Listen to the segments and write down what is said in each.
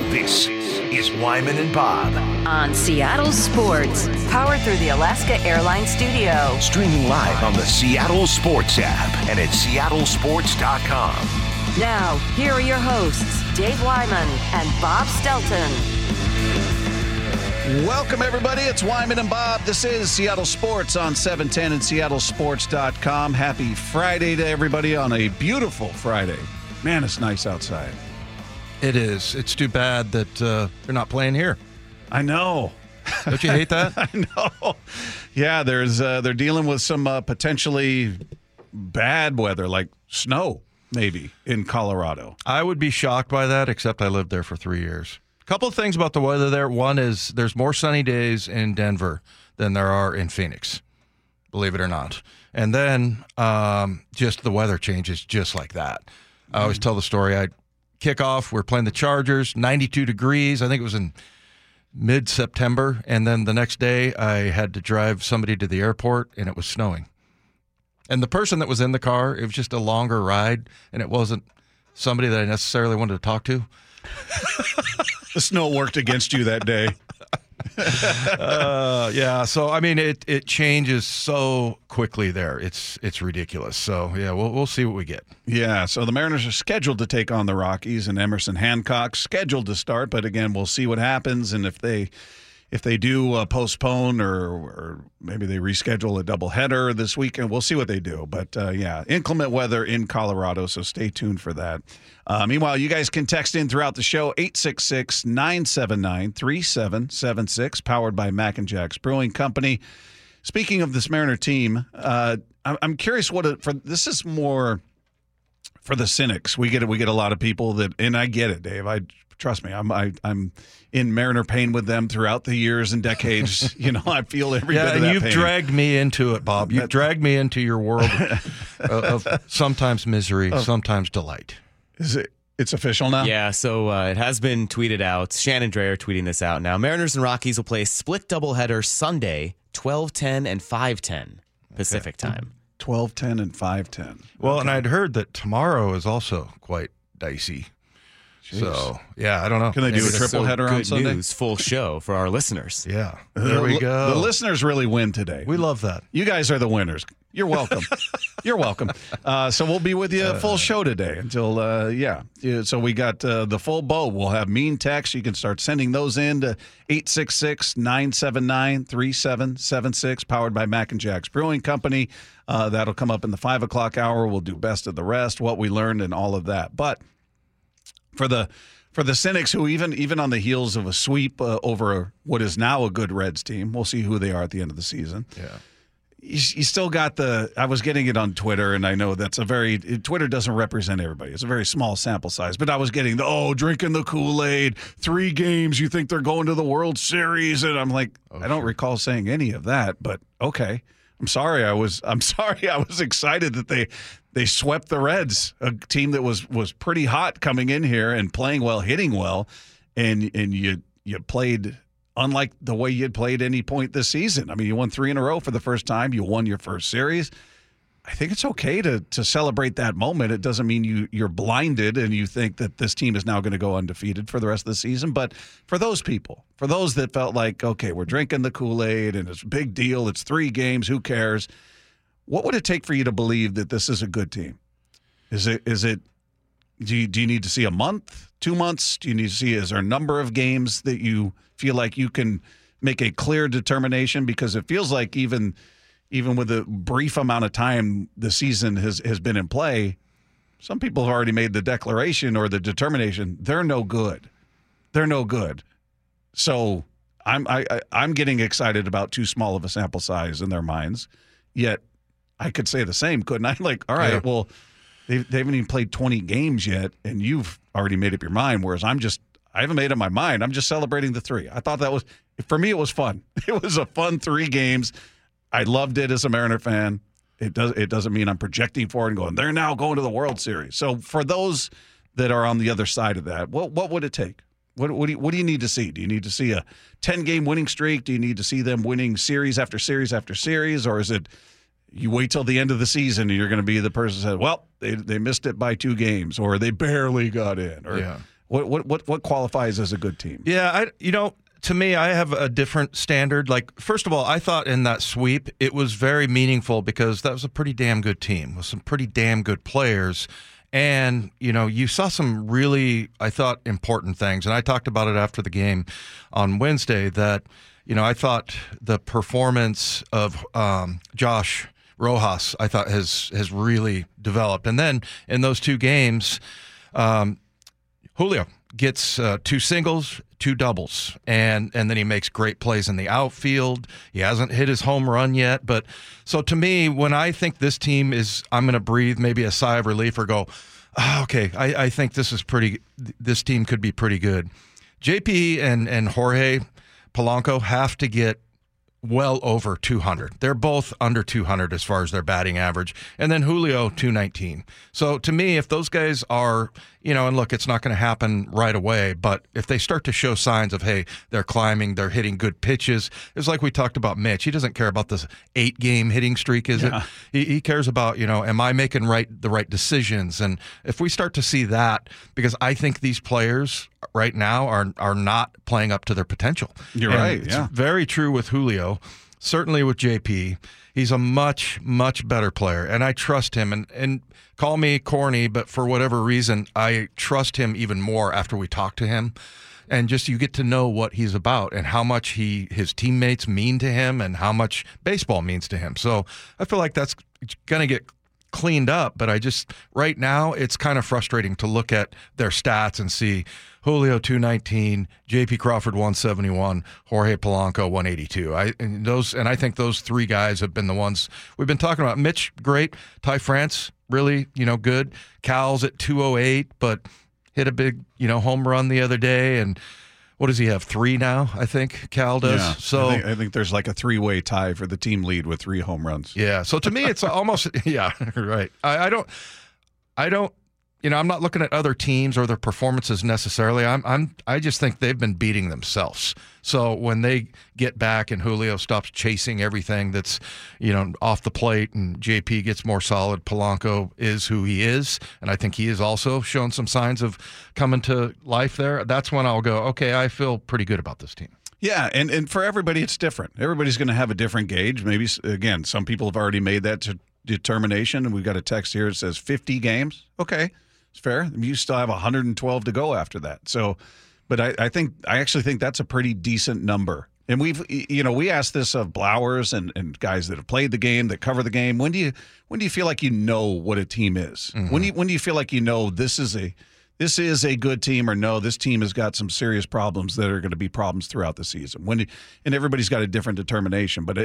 This is Wyman and Bob. On Seattle Sports, powered through the Alaska Airlines studio. Streaming live on the Seattle Sports app and at seattlesports.com. Now, here are your hosts, Dave Wyman and Bob Stelton. Welcome, everybody. It's Wyman and Bob. This is Seattle Sports on 710 and seattlesports.com. Happy Friday to everybody on a beautiful Friday. Man, it's nice outside. It is. It's too bad that they're not playing here. I know. Don't you hate that? I know. Yeah, they're dealing with some potentially bad weather, like snow, maybe, in Colorado. I would be shocked by that, except I lived there for 3 years. A couple of things about the weather there. One is there's more sunny days in Denver than there are in Phoenix, believe it or not. And then just the weather changes just like that. I always tell the story. Kickoff, we're playing the Chargers, 92 degrees. I think it was in mid-September. And then the next day, I had to drive somebody to the airport, and it was snowing. And the person that was in the car, it was just a longer ride, and it wasn't somebody that I necessarily wanted to talk to. The snow worked against you that day. Yeah, so I mean, it changes so quickly there. It's ridiculous. So yeah, we'll see what we get. Yeah, so the Mariners are scheduled to take on the Rockies, and Emerson Hancock's scheduled to start. But again, we'll see what happens, and if they do postpone or maybe they reschedule a doubleheader this weekend, we'll see what they do. But, yeah, inclement weather in Colorado, so stay tuned for that. Meanwhile, you guys can text in throughout the show, 866-979-3776, powered by Mac & Jack's Brewing Company. Speaking of this Mariner team, I'm curious this is more for the cynics. We get a lot of people that, and I get it, Dave. Trust me, I'm in Mariner pain with them throughout the years and decades. You know, I feel every bit of that pain. Yeah, and you've dragged me into it, Bob. You've dragged me into your world of sometimes misery, sometimes delight. It's official now? Yeah, so it has been tweeted out. Shannon Drayer tweeting this out now. Mariners and Rockies will play a split doubleheader Sunday, 12:10 and 5:10 Pacific time. 12:10 and 5:10. Well, okay. And I'd heard that tomorrow is also quite dicey. Jeez. So, yeah, I don't know. Can they do a triple header on Sunday? Good news, full show for our listeners. Yeah, there we go. The listeners really win today. We love that. You guys are the winners. You're welcome. You're welcome. So we'll be with you full show today until, yeah. So we got the full boat. We'll have mean text. You can start sending those in to 866-979-3776, powered by Mac & Jack's Brewing Company. That'll come up in the 5 o'clock hour. We'll do best of the rest, what we learned, and all of that. But for the cynics who even on the heels of a sweep over what is now a good Reds team, we'll see who they are at the end of the season. Yeah. You still got I was getting it on Twitter, and I know Twitter doesn't represent everybody. It's a very small sample size, but I was getting drinking the Kool-Aid, 3 games, you think they're going to the World Series, and I'm like, I don't recall saying any of that, but okay. I'm sorry I was excited that they swept the Reds, a team that was pretty hot coming in here and playing well, hitting well, and you played unlike the way you had played any point this season. I mean, you won 3 in a row for the first time. You won your first series. I think it's okay to celebrate that moment. It doesn't mean you're blinded and you think that this team is now going to go undefeated for the rest of the season. But for those people, for those that felt like, okay, we're drinking the Kool-Aid and it's a big deal, it's 3 games, who cares? What would it take for you to believe that this is a good team? Do you need to see a month, 2 months? Do you need to see, is there a number of games that you feel like you can make a clear determination? Because it feels like even with the brief amount of time the season has been in play, some people have already made the declaration or the determination they're no good. They're no good. So I'm getting excited about too small of a sample size in their minds. Yet I could say the same, couldn't I? Like, all right, well, they haven't even played 20 games yet, and you've already made up your mind. Whereas I haven't made up my mind. I'm just celebrating the 3. I thought for me, it was fun. It was a fun 3 games. I loved it as a Mariner fan. It doesn't mean I'm projecting forward and going, they're now going to the World Series. So for those that are on the other side of that, what would it take? What do you need to see? Do you need to see a 10-game winning streak? Do you need to see them winning series after series after series? Or is it you wait till the end of the season and you're going to be the person who said, well, they missed it by 2 games, or they barely got in, or What qualifies as a good team? Yeah, to me, I have a different standard. Like, first of all, I thought in that sweep, it was very meaningful because that was a pretty damn good team with some pretty damn good players. And, you saw some really, I thought, important things. And I talked about it after the game on Wednesday that, I thought the performance of Josh Rojas, I thought has really developed. And then in those two games, Julio gets 2 singles, 2 doubles, and then he makes great plays in the outfield. He hasn't hit his home run yet. But so to me, when I think this team I'm going to breathe maybe a sigh of relief or go, okay, I think this team could be pretty good. JP and Jorge Polanco have to get well over 200. They're both under 200 as far as their batting average. And then Julio, 219. So to me, if those guys are, and look, it's not going to happen right away, but if they start to show signs of, hey, they're climbing, they're hitting good pitches, it's like we talked about Mitch. He doesn't care about this 8-game hitting streak, is it? He cares about, am I making the right decisions? And if we start to see that, because I think these players right now are not playing up to their potential. You're right. It's very true with Julio, certainly with JP. He's a much, much better player, and I trust him. And call me corny, but for whatever reason, I trust him even more after we talk to him. And just you get to know what he's about and how much his teammates mean to him and how much baseball means to him. So I feel like that's going to get cleaned up, but right now it's kind of frustrating to look at their stats and see Julio 219, JP Crawford 171, Jorge Polanco 182. I think those 3 guys have been the ones we've been talking about. Mitch, great. Ty France, really, good. Cal's at 208, but hit a big, home run the other day. And what does he have? 3 now, I think Cal does. Yeah, so I think there's like a 3-way tie for the team lead with 3 home runs. Yeah. So to me, it's almost right. I don't. I'm not looking at other teams or their performances necessarily. I just think they've been beating themselves. So when they get back and Julio stops chasing everything that's, off the plate and JP gets more solid, Polanco is who he is, and I think he has also shown some signs of coming to life there. That's when I'll go, okay, I feel pretty good about this team. Yeah, and for everybody, it's different. Everybody's going to have a different gauge. Maybe, again, some people have already made that determination, and we've got a text here that says 50 games. Okay. It's fair. You still have 112 to go after that. So, but I actually think that's a pretty decent number. And we asked this of Blowers and guys that have played the game, that cover the game. When do you feel like you know what a team is? Mm-hmm. When do you feel like this is a good team, or no, this team has got some serious problems that are going to be problems throughout the season? And everybody's got a different determination, but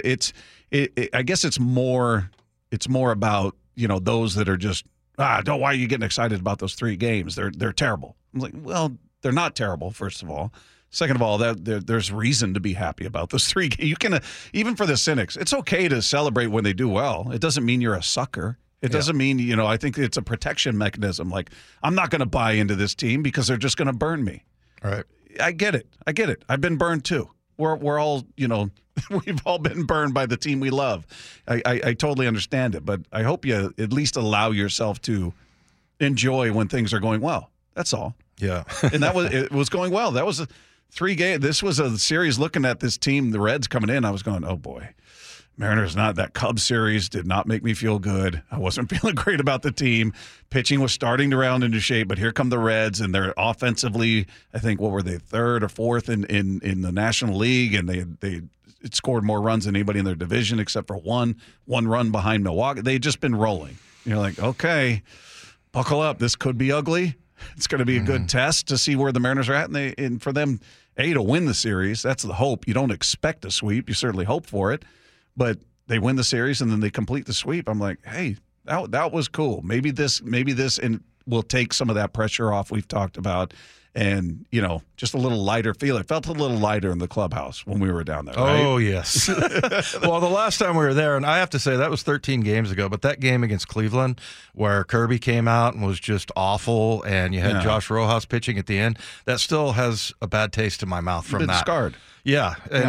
I guess it's more about those that are just. Why are you getting excited about those 3 games? They're terrible. I'm like, well, they're not terrible, first of all. Second of all, there's reason to be happy about those 3 games. You can, even for the cynics, it's okay to celebrate when they do well. It doesn't mean you're a sucker. It doesn't mean, I think it's a protection mechanism. Like, I'm not going to buy into this team because they're just going to burn me. All right. I get it. I've been burned too. We're all, we've all been burned by the team we love. I totally understand it, but I hope you at least allow yourself to enjoy when things are going well. That's all. Yeah. And it was going well. That was a 3-game. This was a series looking at this team, the Reds coming in. I was going, oh boy, Mariners that Cubs series did not make me feel good. I wasn't feeling great about the team. Pitching was starting to round into shape, but here come the Reds, and they're offensively, I think, what were they, 3rd or 4th in the National League, and they scored more runs than anybody in their division except for one run behind Milwaukee. They'd just been rolling. You're like, okay, buckle up. This could be ugly. It's going to be a good test to see where the Mariners are at, and for them, to win the series, that's the hope. You don't expect a sweep. You certainly hope for it. But they win the series and then they complete the sweep. I'm like, hey, that was cool. Maybe this and will take some of that pressure off we've talked about, and just a little lighter feel. It felt a little lighter in the clubhouse when we were down there. Right? Oh yes. Well, the last time we were there, and I have to say that was 13 games ago, but that game against Cleveland where Kirby came out and was just awful, and you had Josh Rojas pitching at the end, that still has a bad taste in my mouth from that. Scarred. Yeah, and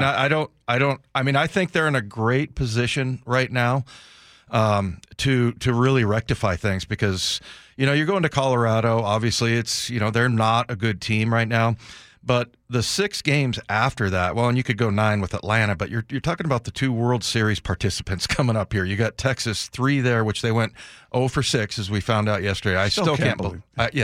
I think they're in a great position right now to really rectify things, because you're going to Colorado. Obviously, it's, they're not a good team right now. But the 6 games after that, well, and you could go 9 with Atlanta, but you're talking about the 2 World Series participants coming up here. You got Texas 3 there, which they went 0 for 6, as we found out yesterday. I still can't believe.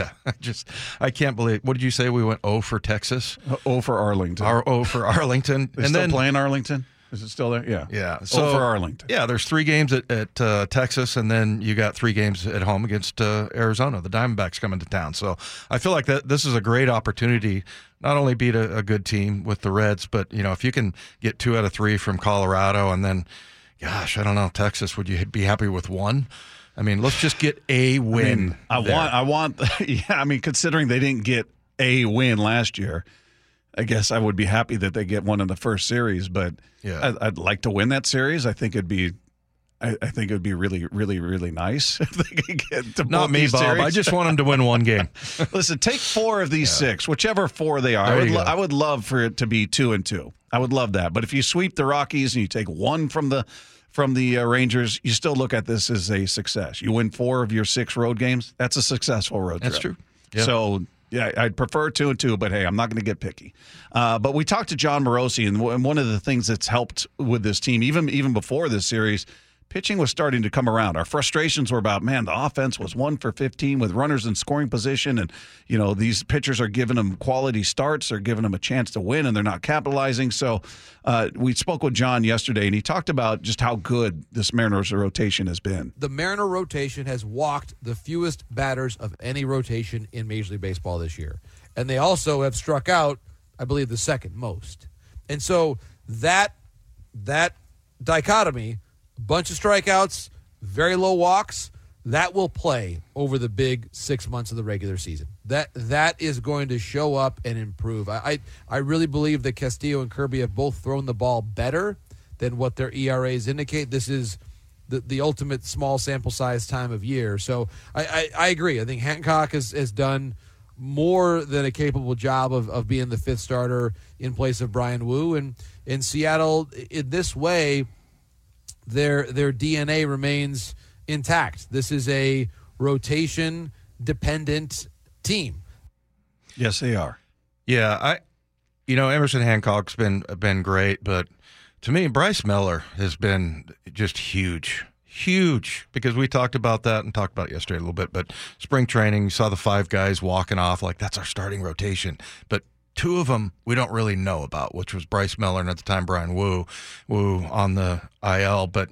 I can't believe. What did you say? We went 0 for Texas, 0 for Arlington, 0 for Arlington, and then playing Arlington. Is it still there? Yeah. Yeah. So for Arlington. Yeah, there's 3 games at Texas, and then you got 3 games at home against Arizona. The Diamondbacks coming to town. So I feel like this is a great opportunity, not only beat a good team with the Reds, but, if you can get 2 out of 3 from Colorado, and then, gosh, I don't know, Texas, would you be happy with 1? I mean, let's just get a win. I want, considering they didn't get a win last year, I guess I would be happy that they get one in the first series, but I'd like to win that series. I think it'd be really, really, really nice if they could get to Not me, Bob. series. I just want them to win 1 game. Listen, take 4 of these 6, whichever 4 they are. I would love for it to be 2-2. I would love that. But if you sweep the Rockies and you take 1 from the Rangers, you still look at this as a success. You win 4 of your 6 road games. That's a successful road trip. That's true. Yep. So. Yeah, I'd prefer 2-2, but hey, I'm not going to get picky. But we talked to John Morosi, and one of the things that's helped with this team, even before this series, pitching was starting to come around. Our frustrations were about, man, the offense was 1 for 15 with runners in scoring position, and these pitchers are giving them quality starts, they're giving them a chance to win, and they're not capitalizing. So we spoke with John yesterday, and he talked about just how good this Mariners rotation has been. The Mariner rotation has walked the fewest batters of any rotation in Major League Baseball this year, and they also have struck out, I believe, the second most. And so that dichotomy, bunch of strikeouts, very low walks, that will play over the big 6 months of the regular season. That is going to show up and improve. I really believe that Castillo and Kirby have both thrown the ball better than what their ERAs indicate. This is the ultimate small sample size time of year. So I agree. I think Hancock has done more than a capable job of being the 5th starter in place of Brian Wu. And in Seattle, in this way, their DNA remains intact. This is a rotation-dependent team. Yes, they are. Yeah, Emerson Hancock's been great, but to me, Bryce Miller has been just huge, because we talked about that and talked about it yesterday a little bit, but spring training, you saw the 5 guys walking off like that's our starting rotation, but 2 of them we don't really know about, which was Bryce Miller and at the time Brian Wu on the IL. But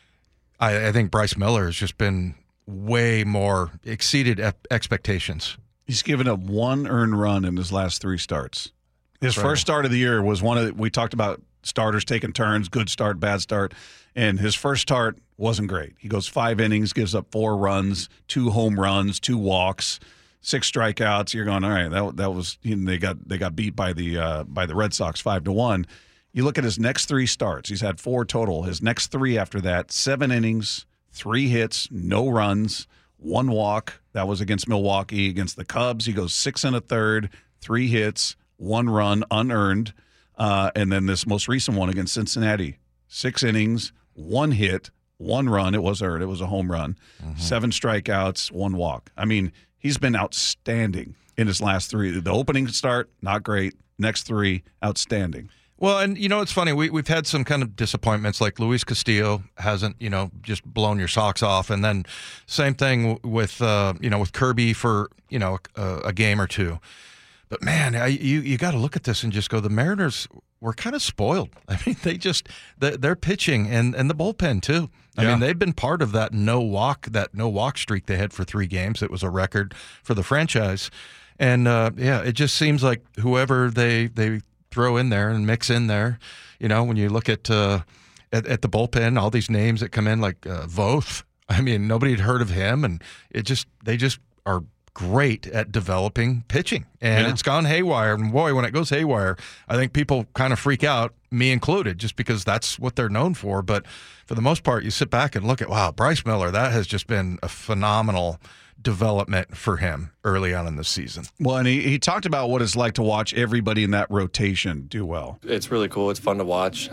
I think Bryce Miller has just been way more exceeded expectations. He's given up 1 earned run in his last 3 starts. His first start of the year was we talked about starters taking turns, good start, bad start. And his first start wasn't great. He goes 5 innings, gives up 4 runs, 2 home runs, 2 walks, 6 strikeouts. You're going, all right, that was they got beat by the Red Sox 5-1. You look at his next 3 starts. He's had 4 total. His next 3 after that, 7 innings, 3 hits, no runs, 1 walk. That was against Milwaukee. Against the Cubs, he goes 6 1/3, 3 hits, 1 run, unearned. And then this most recent one against Cincinnati, 6 innings, 1 hit, 1 run. It was earned. It was a home run. 7 strikeouts, 1 walk. I mean, he's been outstanding in his last 3. The opening start, not great. Next 3, outstanding. Well, and it's funny. We've had some kind of disappointments, like Luis Castillo hasn't, just blown your socks off, and then same thing with with Kirby for a game or 2. But man, you got to look at this and just go, the Mariners were kind of spoiled. I mean, they're pitching and the bullpen too. I mean, they've been part of that no walk streak they had for 3 games. It was a record for the franchise, and it just seems like whoever they throw in there and mix in there, when you look at the bullpen, all these names that come in like Voth. I mean, nobody had heard of him, and they just are great at developing pitching, and it's gone haywire. And boy, when it goes haywire, I think people kind of freak out, me included, just because that's what they're known for. But for the most part, you sit back and look at, wow, Bryce Miller, that has just been a phenomenal development for him early on in the season. Well, and he talked about what it's like to watch everybody in that rotation do well. It's really cool. It's fun to watch.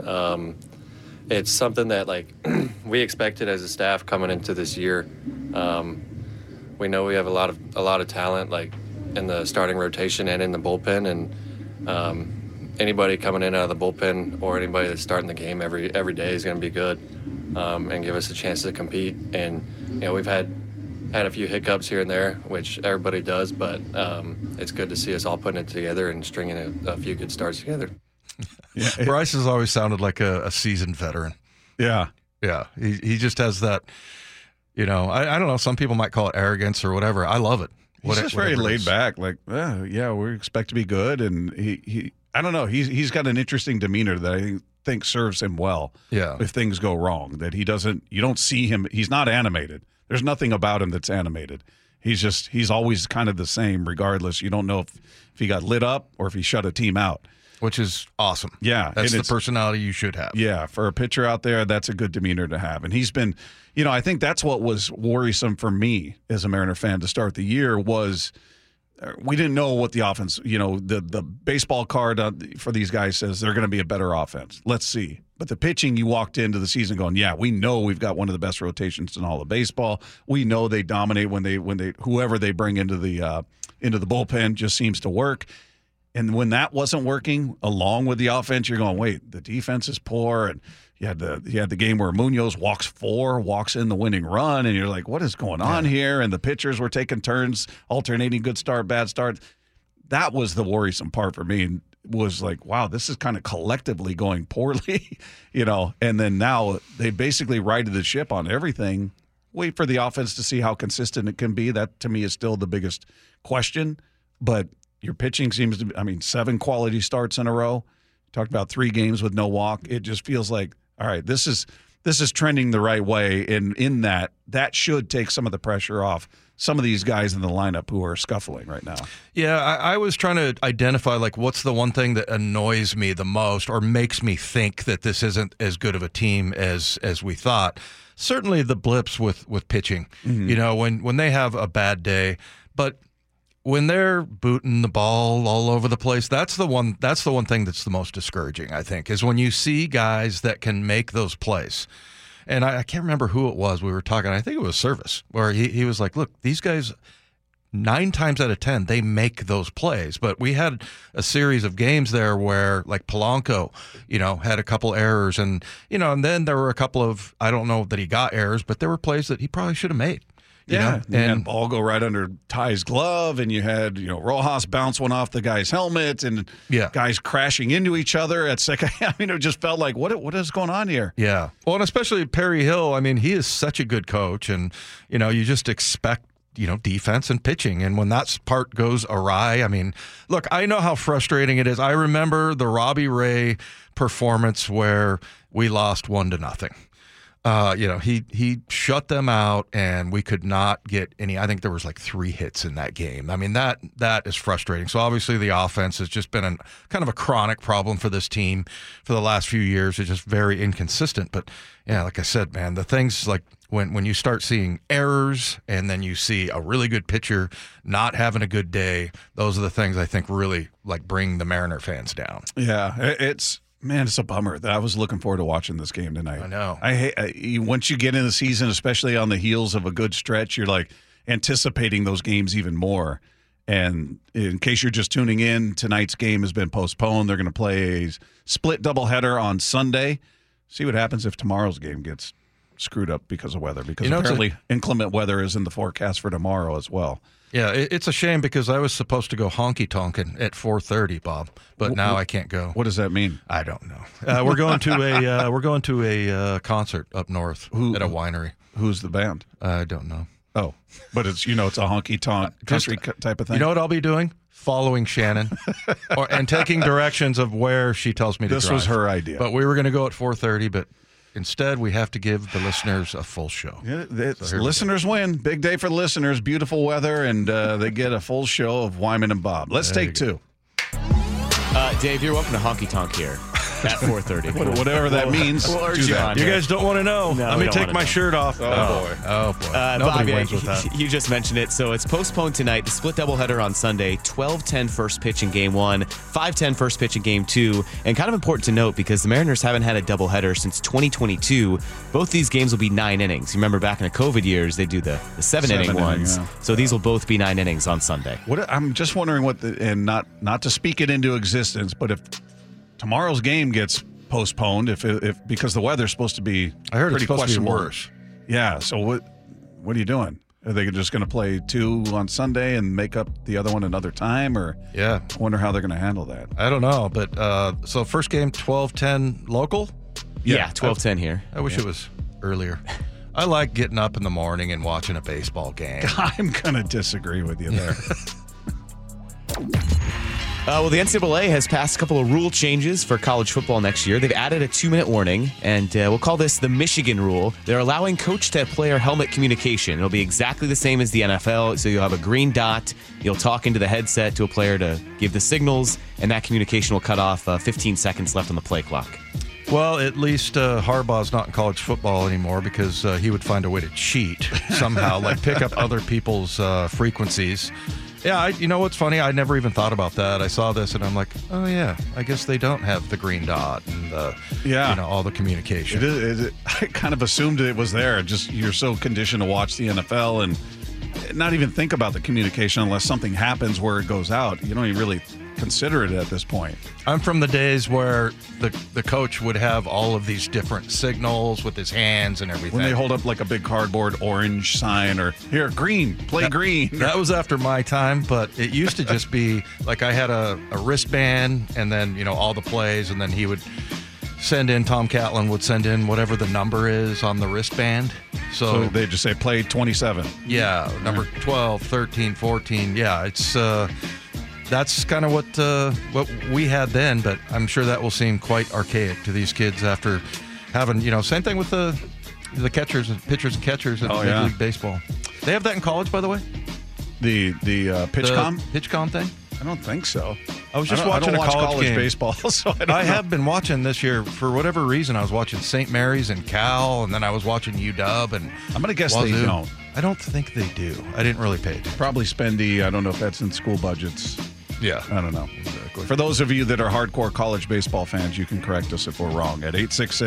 It's something that we expected as a staff coming into this year. we know we have a lot of talent, like in the starting rotation and in the bullpen, and anybody coming in out of the bullpen or anybody that's starting the game every day is going to be good, and give us a chance to compete. And we've had a few hiccups here and there, which everybody does, but it's good to see us all putting it together and stringing a few good starts together. Bryce has always sounded like a seasoned veteran. Yeah. Yeah, he just has that, I don't know, some people might call it arrogance or whatever. I love it. He's just very laid back, like, we expect to be good, and he I don't know, he's got an interesting demeanor that I think serves him well. Yeah. If things go wrong, that you don't see him, he's not animated. There's nothing about him that's animated. He's always kind of the same regardless. You don't know if he got lit up or if he shut a team out. Which is awesome. Yeah. That's the personality you should have. Yeah. For a pitcher out there, that's a good demeanor to have. And he's been, I think that's what was worrisome for me as a Mariner fan to start the year was we didn't know what the offense, the baseball card for these guys says they're going to be a better offense. Let's see. But the pitching, you walked into the season going, yeah, we know we've got one of the best rotations in all of baseball. We know they dominate when they whoever they bring into the bullpen just seems to work. And when that wasn't working, along with the offense, you're going, wait, the defense is poor. And you had the game where Munoz walks in the winning run, and you're like, what is going on here? And the pitchers were taking turns, alternating good start, bad start. That was the worrisome part for me. And was like, wow, this is kind of collectively going poorly, And then now they basically righted the ship on everything. Wait for the offense to see how consistent it can be. That, to me, is still the biggest question. But your pitching seems to be, 7 quality starts in a row. Talked about 3 games with no walk. It just feels like, all right, this is trending the right way. And in that should take some of the pressure off some of these guys in the lineup who are scuffling right now. Yeah, I was trying to identify, what's the one thing that annoys me the most or makes me think that this isn't as good of a team as we thought. Certainly the blips with pitching, when they have a bad day. But when they're booting the ball all over the place, that's the one thing that's the most discouraging, I think, is when you see guys that can make those plays. And I can't remember who it was we were talking. I think it was Service, where he was like, look, these guys, 9 times out of 10, they make those plays. But we had a series of games there where, like Polanco, had a couple errors. And then there were a couple of, I don't know that he got errors, but there were plays that he probably should have made. And ball go right under Ty's glove, and you had Rojas bounce one off the guy's helmet, and guys crashing into each other at second. It just felt like what is going on here? Yeah, well, and especially Perry Hill. He is such a good coach, and you just expect defense and pitching, and when that part goes awry, look, I know how frustrating it is. I remember the Robbie Ray performance where we lost 1-0. He shut them out, and we could not get any. I think there was 3 hits in that game. That is frustrating. So obviously the offense has just been kind of a chronic problem for this team for the last few years. It's just very inconsistent. But yeah, like I said, man, the things like when you start seeing errors and then you see a really good pitcher not having a good day, those are the things I think really bring the Mariner fans down. Yeah, it's a bummer that I was looking forward to watching this game tonight. I know. I hate once you get in the season, especially on the heels of a good stretch, you're anticipating those games even more. And in case you're just tuning in, tonight's game has been postponed. They're going to play a split doubleheader on Sunday. See what happens if tomorrow's game gets screwed up because of weather. Because apparently inclement weather is in the forecast for tomorrow as well. Yeah, it's a shame because I was supposed to go honky-tonkin' at 4:30, Bob, but now I can't go. What does that mean? I don't know. We're going to a concert up north at a winery. Who's the band? I don't know. Oh, but it's it's a honky-tonk country type of thing. You know what I'll be doing? Following Shannon and taking directions of where she tells me to drive. This was her idea. But we were going to go at 4:30, but instead, we have to give the listeners a full show. Yeah, listeners win. Big day for the listeners. Beautiful weather, and they get a full show of Wyman and Bob. Let's take 2. Dave, you're welcome to Honky Tonk here. At 4:30. Whatever that means. We'll urge do you that. on. You guys don't want to know. No, Let we me don't take wanna my know. shirt off. Oh, boy. Nobody Bobby, wins with that. You just mentioned it, so it's postponed tonight. The split doubleheader on Sunday, 12:10 first pitch in Game 1, 5:10 first pitch in Game 2. And kind of important to note because the Mariners haven't had a doubleheader since 2022. Both these games will be 9 innings. You remember back in the COVID years, they do the 7-inning ones. yeah. So these will both be 9 innings on Sunday. I'm just wondering and not to speak it into existence, but if tomorrow's game gets postponed, if because the weather's supposed to be I heard it's pretty supposed to be questionable. worse. Yeah. So what are you doing? Are they just going to play 2 on Sunday and make up the other one another time, or Yeah. I wonder how they're going to handle that? I don't know, but so first game 12:10 local. Yeah, 12:10 here. I wish it was earlier. I like getting up in the morning and watching a baseball game. I'm going to disagree with you there. Well, the NCAA has passed a couple of rule changes for college football next year. They've added a 2-minute warning, and we'll call this the Michigan rule. They're allowing coach-to-player helmet communication. It'll be exactly the same as the NFL, so you'll have a green dot. You'll talk into the headset to a player to give the signals, and that communication will cut off 15 seconds left on the play clock. Well, at least Harbaugh's not in college football anymore because he would find a way to cheat somehow, like pick up other people's frequencies. Yeah, you know what's funny? I never even thought about that. I saw this and I'm like, oh yeah, I guess they don't have the green dot and all the communication. I kind of assumed it was there. Just you're so conditioned to watch the NFL and not even think about the communication unless something happens where it goes out. You don't even really consider it at this point. I'm from the days where the coach would have all of these different signals with his hands and everything. When they hold up like a big cardboard orange sign or here, green, play green. That was after my time, but it used to just be like I had a wristband and then, all the plays, and then he would Tom Catlin would send in whatever the number is on the wristband. So they just say play 27. Yeah, number 12, 13, 14. Yeah, it's that's kind of what we had then, but I'm sure that will seem quite archaic to these kids after having, same thing with the pitchers and catchers in Major League Baseball. They have that in college, by the way? The PitchCom? PitchCom thing? I don't think so. I was just watching I don't a watch college game. baseball, so I don't know. I have been watching this year for whatever reason. I was watching St. Mary's and Cal, and then I was watching UW and I'm going to guess Wazoo. they don't. I don't think they do. I didn't really pay attention. Probably spendy. I don't know if that's in school budgets. Yeah. I don't know. Exactly. For those of you that are hardcore college baseball fans, you can correct us if we're wrong at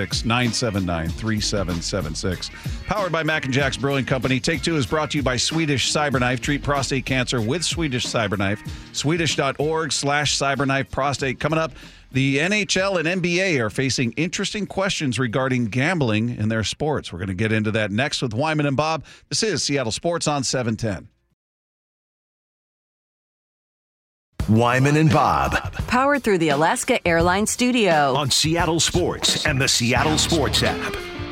866-979-3776. Powered by Mac & Jack's Brewing Company. Take Two is brought to you by Swedish Cyberknife. Treat prostate cancer with Swedish Cyberknife. Swedish.org/cyberknife prostate. Coming up, the NHL and NBA are facing interesting questions regarding gambling in their sports. We're going to get into that next with Wyman and Bob. This is Seattle Sports on 710. Wyman and Bob Powered through the Alaska Airlines Studio. on Seattle Sports and the Seattle Sports app.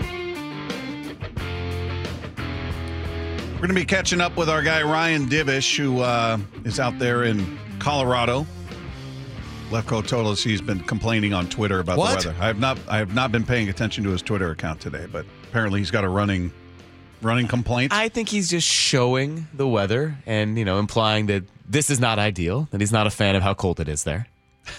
We're going to be catching up with our guy Ryan Divish, who is out there in Colorado. Lefko told us he's been complaining on Twitter about the weather. I have not been paying attention to his Twitter account today, but apparently he's got a running complaint. I think he's just showing the weather and, implying that this is not ideal, that he's not a fan of how cold it is there.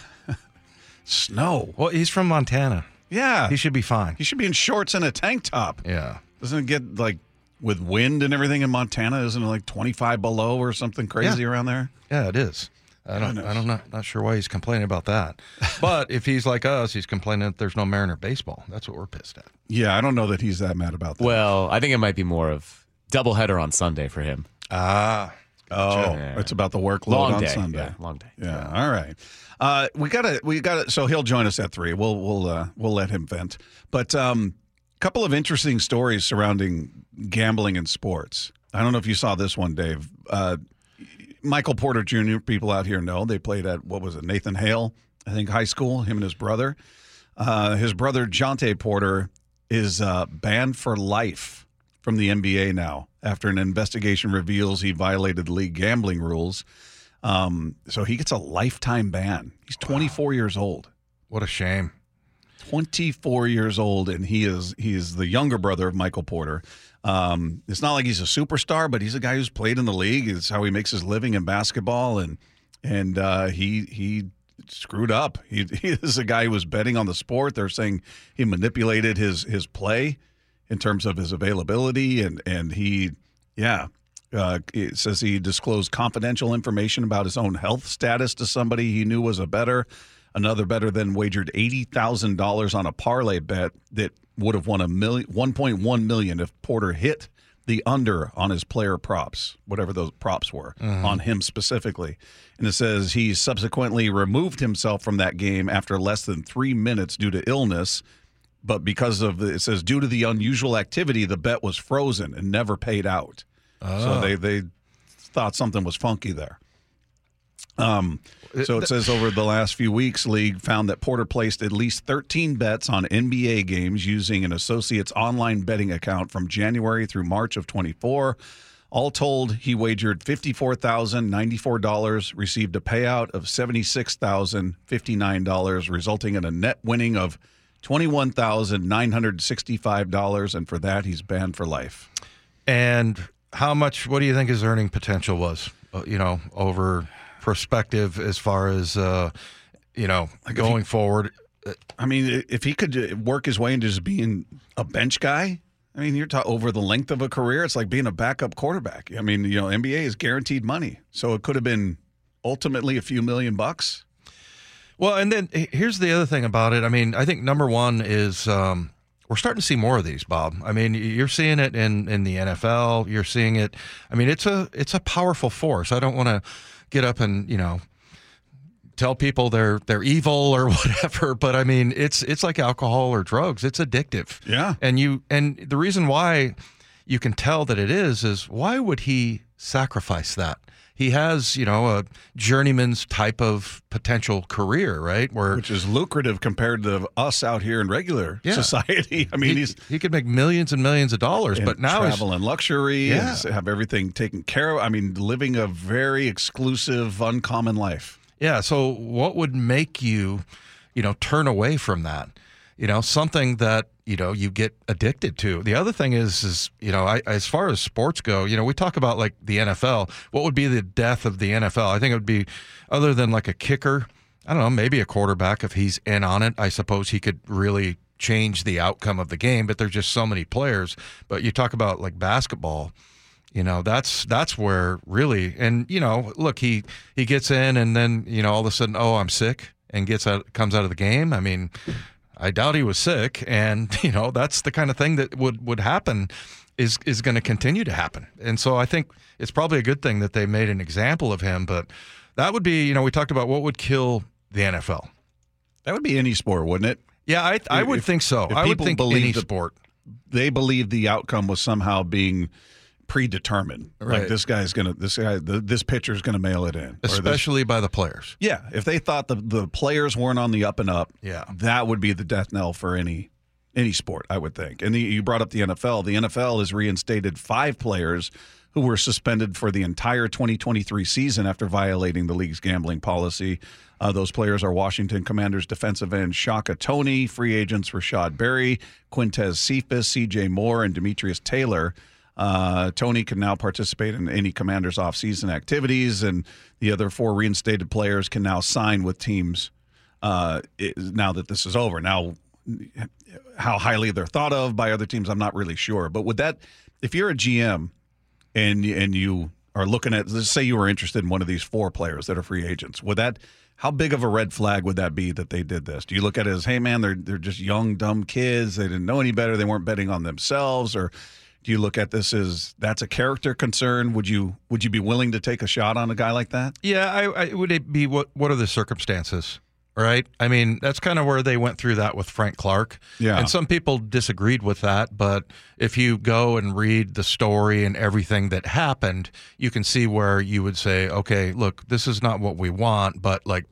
Snow. Well, he's from Montana. Yeah. He should be fine. He should be in shorts and a tank top. Yeah. Doesn't it get like with wind and everything in Montana? Isn't it like 25 below or something crazy around there? Yeah, it is. I'm not sure why he's complaining about that. But if he's like us, he's complaining that there's no Mariner baseball. That's what we're pissed at. Yeah, I don't know that he's that mad about that. Well, I think it might be more of doubleheader on Sunday for him. It's about the workload Long on day. Sunday. Yeah, long day. Yeah. All right. We got. So he'll join us at 3. We'll let him vent. But couple of interesting stories surrounding gambling in sports. I don't know if you saw this one, Dave. Michael Porter Jr. People out here know they played at Nathan Hale, I think, high school. Him and his brother. His brother Jonte Porter is banned for life from the NBA now after an investigation reveals he violated league gambling rules. So he gets a lifetime ban. He's 24 years old. What a shame. 24 years old, and he is the younger brother of Michael Porter. It's not like he's a superstar, but he's a guy who's played in the league. It's how he makes his living in basketball, and he screwed up. He is a guy who was betting on the sport. They're saying he manipulated his play in terms of his availability, and he, it says he disclosed confidential information about his own health status to somebody he knew was a bettor. Another bettor then wagered $80,000 on a parlay bet that would have won $1.1 million if Porter hit the under on his player props, whatever those props were, on him specifically. And it says he subsequently removed himself from that game after less than 3 minutes due to illness. But because of it says due to the unusual activity, the bet was frozen and never paid out. So they thought something was funky there. So it says over the last few weeks, League found that Porter placed at least 13 bets on NBA games using an associate's online betting account from January through March of 24. All told, he wagered $54,094, received a payout of $76,059, resulting in a net winning of $21,965, and for that, he's banned for life. And how much, what do you think his earning potential was, over perspective as far as, going forward? I mean, if he could work his way into just being a bench guy, I mean, you're talking over the length of a career, it's like being a backup quarterback. I mean, NBA is guaranteed money. So it could have been ultimately a few $1 million. Well, and then here's the other thing about it. I mean, I think number one is we're starting to see more of these, Bob. I mean, you're seeing it in the NFL. You're seeing it. I mean, it's a powerful force. I don't want to get up and, tell people they're evil or whatever, but I mean, it's like alcohol or drugs. It's addictive. Yeah. And the reason why you can tell that it is why would he sacrifice that? He has, a journeyman's type of potential career, right? Which is lucrative compared to us out here in regular society. I mean, he could make millions and millions of dollars, but now travel and luxury, and have everything taken care of. I mean, living a very exclusive, uncommon life. Yeah. So what would make you, turn away from that? Something that, you get addicted to. The other thing is as far as sports go, we talk about like the NFL. What would be the death of the NFL? I think it would be, other than like a kicker, I don't know, maybe a quarterback if he's in on it. I suppose he could really change the outcome of the game, but there's just so many players. But you talk about like basketball, that's where really, and look, he gets in and then, all of a sudden, oh, I'm sick, and comes out of the game. I mean, I doubt he was sick, and that's the kind of thing that would happen is going to continue to happen. And so I think it's probably a good thing that they made an example of him, but that would be, we talked about what would kill the NFL. That would be any sport, wouldn't it? Yeah, I would think so. I would think any sport. They believe the outcome was somehow being predetermined. Right. Like this pitcher's gonna mail it in, especially by the players. Yeah, if they thought the players weren't on the up and up, that would be the death knell for any sport, I would think. And you brought up the NFL. The NFL has reinstated 5 players who were suspended for the entire 2023 season after violating the league's gambling policy. Those players are Washington Commanders defensive end Shaka Toney, free agents Rashad Berry, Quintez Cephas, C.J. Moore, and Demetrius Taylor. Toney can now participate in any Commanders offseason activities, and the other 4 reinstated players can now sign with teams now that this is over. Now, how highly they're thought of by other teams, I'm not really sure. But would that, if you're a GM and you are looking at, let's say you were interested in one of these 4 players that are free agents, how big of a red flag would that be that they did this? Do you look at it as, hey man, they're just young, dumb kids, they didn't know any better, they weren't betting on themselves, or do you look at this as that's a character concern? Would you be willing to take a shot on a guy like that? Yeah, would it be what are the circumstances? Right? I mean, that's kind of where they went through that with Frank Clark. Yeah. And some people disagreed with that, but if you go and read the story and everything that happened, you can see where you would say, okay, look, this is not what we want, but like,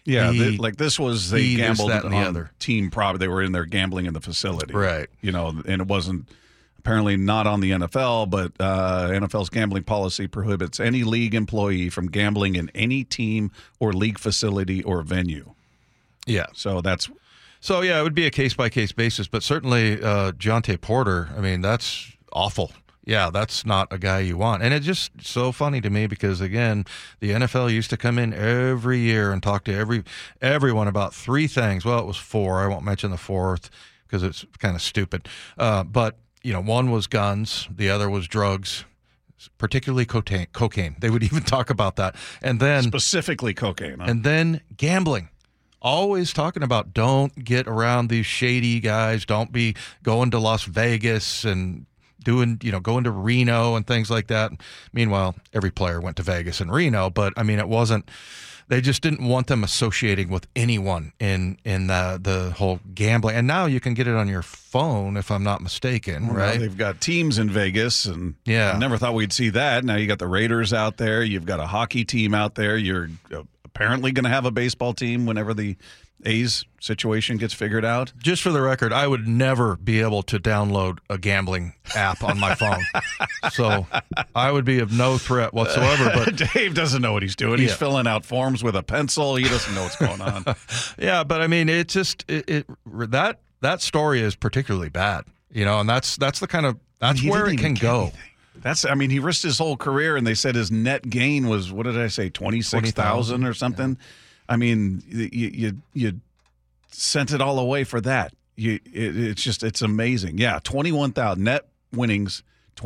this was they gambled that, and the other team prop. They were in there gambling in the facility, right? And it wasn't apparently not on the NFL, but NFL's gambling policy prohibits any league employee from gambling in any team or league facility or venue. Yeah. So it would be a case by case basis, but certainly Jontay Porter. I mean, that's awful yeah, that's not a guy you want. And it's just so funny to me because, again, the NFL used to come in every year and talk to everyone about three things. Well, it was four. I won't mention the fourth because it's kind of stupid. But, one was guns. The other was drugs, particularly cocaine. They would even talk about that. And then specifically cocaine. Huh? And then gambling. Always talking about don't get around these shady guys. Don't be going to Las Vegas and going to Reno and things like that. Meanwhile, every player went to Vegas and Reno, but I mean, they just didn't want them associating with anyone in the whole gambling. And now you can get it on your phone, if I'm not mistaken, right? They've got teams in Vegas, and yeah, I never thought we'd see that. Now you got the Raiders out there. You've got a hockey team out there. You're apparently going to have a baseball team whenever the A's situation gets figured out. Just for the record, I would never be able to download a gambling app on my phone. So I would be of no threat whatsoever. But Dave doesn't know what he's doing. He's filling out forms with a pencil. He doesn't know what's going on. Yeah, but I mean, it just that story is particularly bad, and that's the kind of where it can go. He risked his whole career, and they said his net gain was, what did I say, 26,000 or something. Yeah. I mean, you sent it all away for that. It's amazing. Yeah, 21,000 net winnings,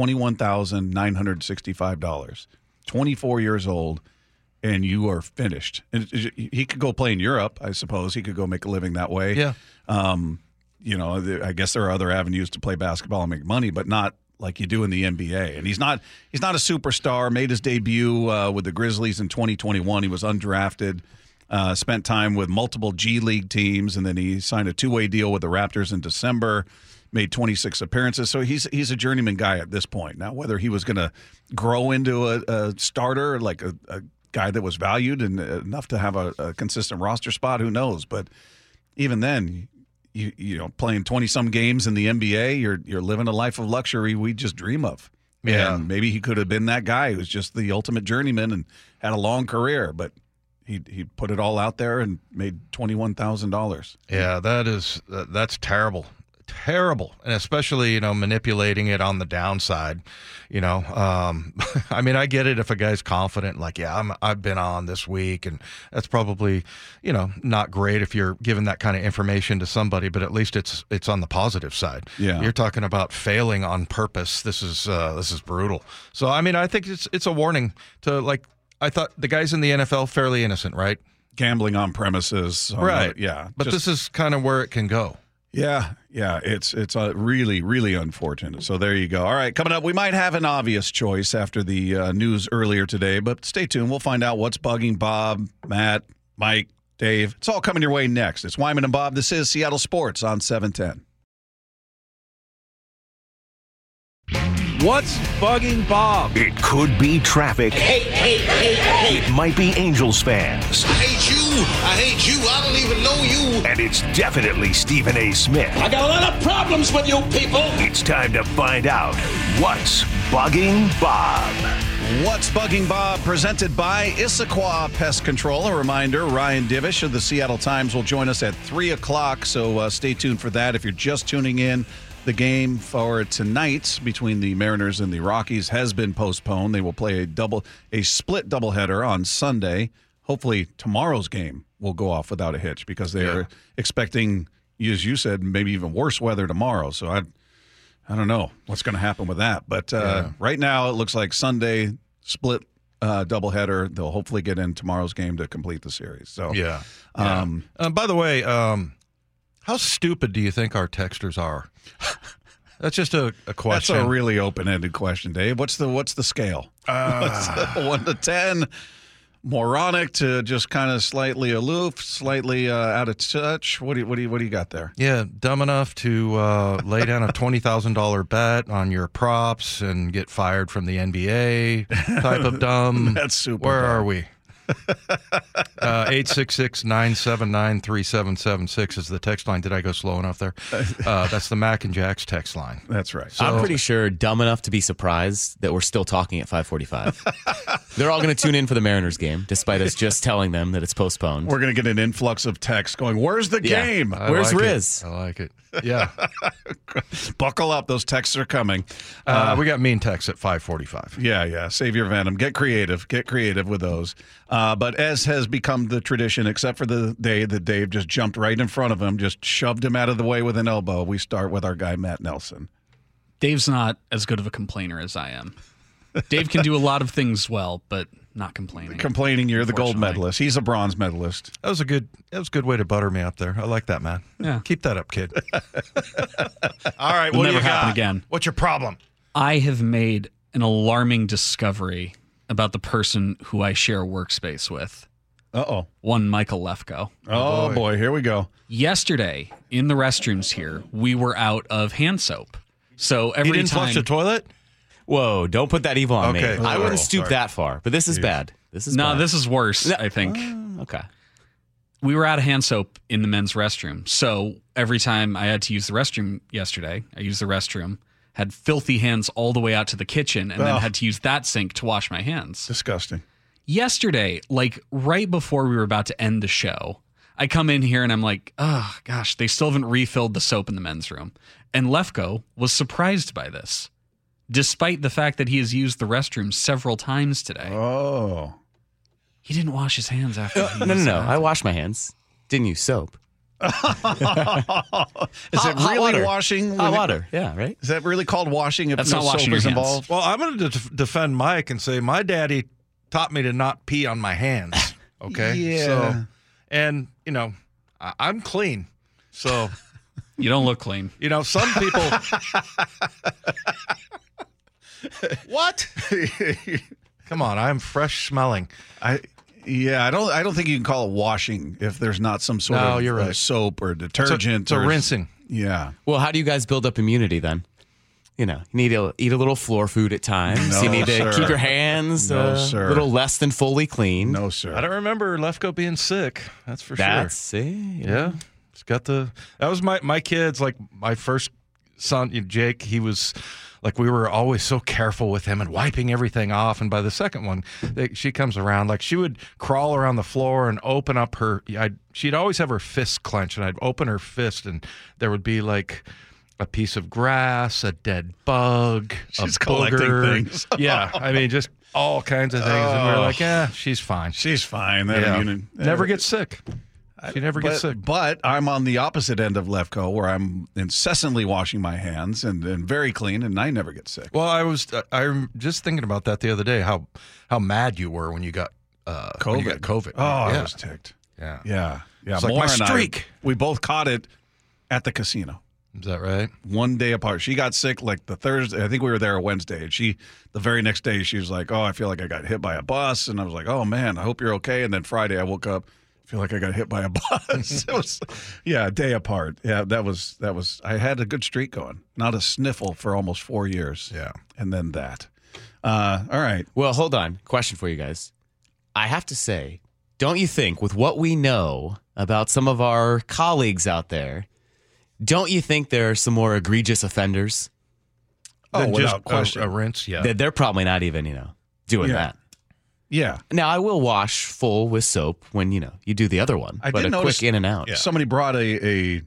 $21,965. 24 years old, and you are finished. And he could go play in Europe, I suppose. He could go make a living that way. Yeah. I guess there are other avenues to play basketball and make money, but not like you do in the NBA. And he's not a superstar. Made his debut with the Grizzlies in 2021. He was undrafted. Spent time with multiple G League teams, and then he signed a two-way deal with the Raptors in December, made 26 appearances. So he's a journeyman guy at this point. Now, whether he was going to grow into a starter, like a guy that was valued and enough to have a consistent roster spot, who knows? But even then, you playing 20-some games in the NBA, you're living a life of luxury we just dream of. Yeah. And maybe he could have been that guy who's just the ultimate journeyman and had a long career, but he put it all out there and made $21,000. Yeah, that's terrible. Terrible. And especially, manipulating it on the downside, I mean, I get it if a guy's confident, like, yeah, I've been on this week, and that's probably, not great if you're giving that kind of information to somebody, but at least it's on the positive side. Yeah. You're talking about failing on purpose. This is brutal. So, I mean, I think it's a warning to, like, I thought the guys in the NFL fairly innocent, right? Gambling on premises. Right. Yeah. But this is kind of where it can go. Yeah. It's really, really unfortunate. So there you go. All right, coming up, we might have an obvious choice after the news earlier today, but stay tuned. We'll find out what's bugging Bob, Matt, Mike, Dave. It's all coming your way next. It's Wyman and Bob. This is Seattle Sports on 710. What's bugging Bob? It could be traffic. It might be Angels fans. I hate you. I don't even know you. And it's definitely Stephen A. Smith. I got a lot of problems with you people. It's time to find out what's bugging Bob. What's bugging Bob, presented by Issaquah Pest Control. A reminder, Ryan Divish of the Seattle Times will join us at 3 o'clock, so stay tuned for that. If you're just tuning in, the game for tonight between the Mariners and the Rockies has been postponed. They will play a split doubleheader on Sunday. Hopefully tomorrow's game will go off without a hitch because they are expecting, as you said, maybe even worse weather tomorrow. So I don't know what's going to happen with that. But right now it looks like Sunday split doubleheader. They'll hopefully get in tomorrow's game to complete the series. So by the way, how stupid do you think our texters are? That's just a question. That's a really open-ended question, Dave. What's the scale? 1 to 10, moronic to just kind of slightly aloof, slightly out of touch. What do you got there? Yeah, dumb enough to lay down a $20,000 bet on your props and get fired from the NBA. Type of dumb. That's super. Where dumb. are we? 866-979-3776 is the text line. Did I go slow enough there? That's the Mac and Jack's text line. That's right. So, I'm pretty sure dumb enough to be surprised that we're still talking at 5:45. They're all going to tune in for the Mariners game, despite us just telling them that it's postponed. We're going to get an influx of texts going, where's the game? Where's Riz? I like it. Yeah. Buckle up. Those texts are coming. We got mean texts at 5:45. Yeah. Save your venom. Get creative with those. But as has become the tradition, except for the day that Dave just jumped right in front of him, just shoved him out of the way with an elbow, we start with our guy, Matt Nelson. Dave's not as good of a complainer as I am. Dave can do a lot of things well, but not complaining. You're the gold medalist. He's a bronze medalist. That was a good way to butter me up there. I like that, man. Yeah. Keep that up, kid. All right, It'll what do never you happen got? again. What's your problem? I have made an alarming discovery about the person who I share a workspace with. Uh-oh. One Michael Lefko. Oh, boy. Here we go. Yesterday, in the restrooms here, we were out of hand soap. So every He didn't time... flush the toilet? Whoa, don't put that evil on me. Okay. I wouldn't stoop that far, but this is bad. This is bad. This is worse, I think. Okay. We were out of hand soap in the men's restroom. So every time I had to use the restroom yesterday, I used the restroom, had filthy hands all the way out to the kitchen, and then had to use that sink to wash my hands. Disgusting. Yesterday, like right before we were about to end the show, I come in here and I'm like, oh, gosh, they still haven't refilled the soap in the men's room. And Lefko was surprised by this, despite the fact that he has used the restroom several times today. Oh. He didn't wash his hands after. No. I washed my hands. Didn't use soap. Is it really water. washing? Hot water. Yeah, right? Is that really called washing if That's no not washing soap your is hands. involved? Well, I'm going to defend Mike and say my daddy taught me to not pee on my hands. Okay? Yeah. So, and, I'm clean. So, You don't look clean. some people. What? Come on, I'm fresh smelling. I don't think you can call it washing if there's not some sort No, of you're right. soap or detergent. It's a or rinsing. Yeah. Well, how do you guys build up immunity then? You need to eat a little floor food at times. No, you need to sir. keep your hands No, a sir. little less than fully clean. No, sir. I don't remember Lefko being sick. That's for sure. See? Yeah. It's got that was my kids, like my first son, Jake, he was like, we were always so careful with him and wiping everything off. And by the second one, she comes around, like she would crawl around the floor and open up she'd always have her fist clenched, and I'd open her fist and there would be like a piece of grass, a dead bug, She's a collecting booger. things. Yeah. I mean, just all kinds of things. And we're like, yeah, she's fine. She's fine. Never gets sick. She never gets sick. But I'm on the opposite end of Lefko, where I'm incessantly washing my hands and very clean, and I never get sick. Well, I'm just thinking about that the other day. How mad you were when you got COVID. When you got COVID. Oh, I Yeah. was ticked. Yeah. Yeah. It's like Maura my and I, streak. we both caught it at the casino. Is that right? One day apart. She got sick like the Thursday. I think we were there Wednesday. And the very next day, she was like, oh, I feel like I got hit by a bus. And I was like, oh, man, I hope you're okay. And then Friday, I woke up, I feel like I got hit by a bus. It was, a day apart. Yeah, that was, I had a good streak going. Not a sniffle for almost 4 years. Yeah. And then that. All right. Well, hold on. Question for you guys. I have to say, don't you think with what we know about some of our colleagues out there, don't you think there are some more egregious offenders? Then without just question. a rinse, yeah. That they're probably not even, doing Yeah. that. Yeah. Now, I will wash full with soap when, you do the other one. I but did a notice- quick in and out. Somebody brought a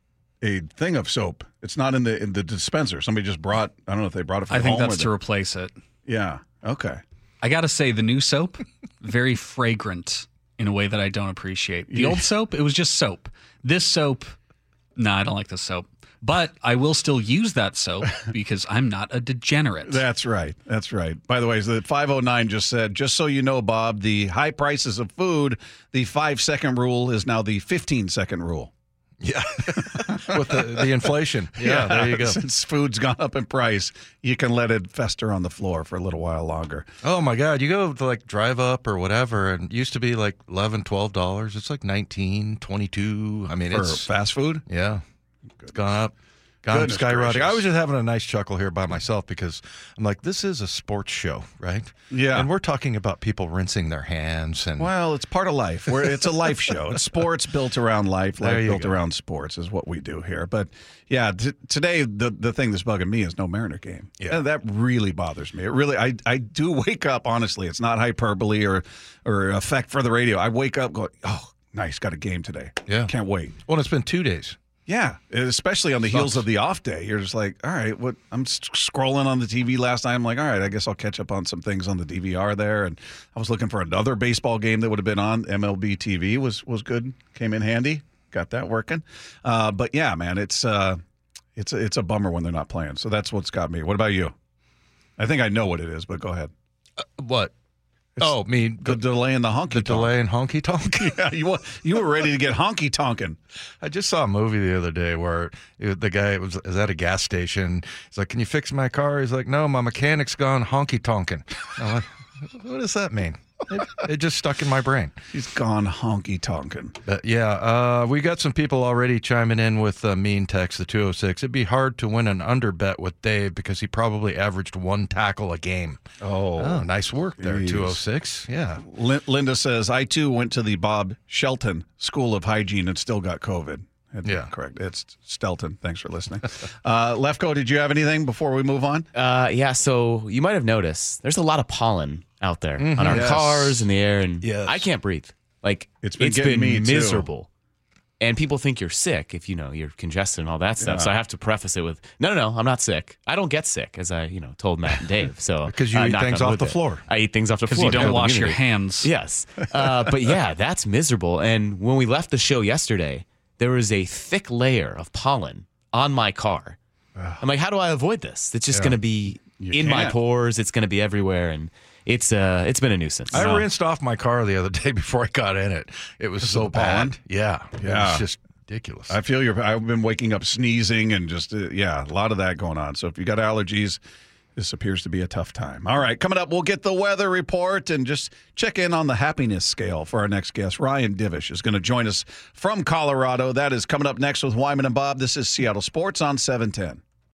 thing of soap. It's not in the dispenser. Somebody just brought, I don't know if they brought it from I think home. that's to replace it. Yeah. Okay. I got to say, the new soap, very fragrant in a way that I don't appreciate. The old soap, it was just soap. This soap, I don't like this soap. But I will still use that soap because I'm not a degenerate. That's right. That's right. By the way, the 509 just said, just so you know, Bob, the high prices of food, the 5-second rule is now the 15-second rule. Yeah. With the inflation. Yeah, there you go. Since food's gone up in price, you can let it fester on the floor for a little while longer. Oh, my God. You go to Drive Up or whatever, and it used to be like $11, $12. It's like $19, $22. I mean, For it's fast food? Yeah. It's gone up. gone Goodness skyrocketing. gracious. I was just having a nice chuckle here by myself because I'm like, this is a sports show, right? Yeah. And we're talking about people rinsing their hands and Well, it's part of life. It's a life show. It's sports built around life. There Life you built go. around sports is what we do here. But yeah, today the thing that's bugging me is no Mariner game. Yeah. And that really bothers me. It really, I do wake up. Honestly, it's not hyperbole or effect for the radio. I wake up going, oh, nice, got a game today. Yeah. Can't wait. well, it's been 2 days. Yeah, especially on the heels of the off day. You're just like, all right, what? I'm scrolling on the TV last night. I'm like, all right, I guess I'll catch up on some things on the DVR there. And I was looking for another baseball game that would have been on MLB TV. Was good, came in handy, got that working. But yeah, man, it's a bummer when they're not playing. So that's what's got me. What about you? I think I know what it is, but go ahead. What? The delay in the honky The tonk. delay in honky tonk. Yeah, you were ready to get honky tonkin'. I just saw a movie the other day where the guy was at a gas station. He's like, "Can you fix my car?" He's like, "No, my mechanic's gone honky tonkin'." I'm like, what does that mean? It just stuck in my brain. He's gone honky tonkin'. But yeah, we got some people already chiming in with mean text, the 206. It'd be hard to win an under bet with Dave because he probably averaged 1 tackle a game. Oh, Nice work there, geez. 206. Yeah. Linda says, I too went to the Bob Shelton School of Hygiene and still got COVID. Yeah. Correct. It's Stelton. Thanks for listening. Lefko, did you have anything before we move on? Yeah, so you might have noticed there's a lot of pollen out there on our Yes. cars in the air, and Yes. I can't breathe. Like It's been getting me, too. miserable. And people think you're sick if you're congested and all that stuff. Yeah. So I have to preface it with, no, I'm not sick. I don't get sick, as I told Matt and Dave. So Because you eat knock things on off wood the there. floor. I eat things off the Because floor. you don't build wash your immunity. hands. Yes. But yeah, that's miserable. And when we left the show yesterday, there was a thick layer of pollen on my car. I'm like, how do I avoid this? It's just going to be in my can't. pores. It's going to be everywhere. And it's been a nuisance. I rinsed off my car the other day before I got in it. It was so the pollen? bad. Yeah. It Yeah. was just ridiculous. I feel I've been waking up sneezing and just, a lot of that going on. So if you got allergies, this appears to be a tough time. All right, coming up, we'll get the weather report and just check in on the happiness scale for our next guest. Ryan Divish is going to join us from Colorado. That is coming up next with Wyman and Bob. This is Seattle Sports on 710.